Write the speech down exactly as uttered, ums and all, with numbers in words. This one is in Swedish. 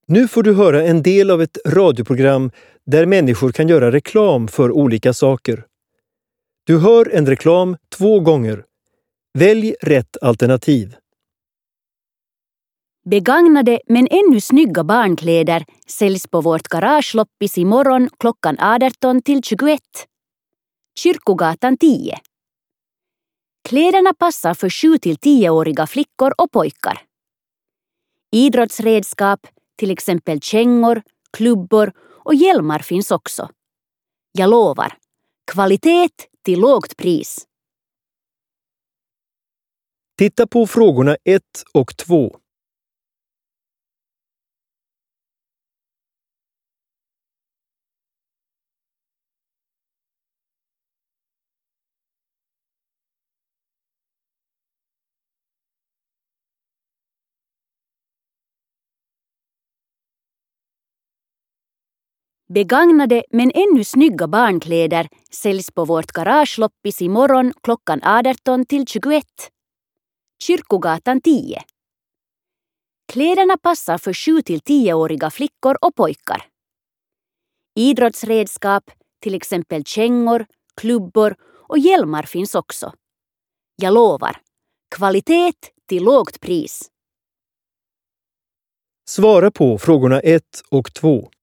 Nu får du höra en del av ett radioprogram där människor kan göra reklam för olika saker. Du hör en reklam två gånger. Välj rätt alternativ. Begagnade men ännu snygga barnkläder säljs på vårt garageloppis imorgon klockan arton till tjugoett. Kyrkogatan tio. Kläderna passar för sju till tio-åriga flickor och pojkar. Idrottsredskap, till exempel kängor, klubbor och hjälmar finns också. Jag lovar, kvalitet till lågt pris. Titta på frågorna ett och två. Begagnade men ännu snygga barnkläder säljs på vårt garageloppis imorgon klockan arton till tjugoett. Kyrkogatan tio. Kläderna passar för sju till tio-åriga flickor och pojkar. Idrottsredskap, till exempel kängor, klubbor och hjälmar finns också. Jag lovar, kvalitet till lågt pris. Svara på frågorna ett och två.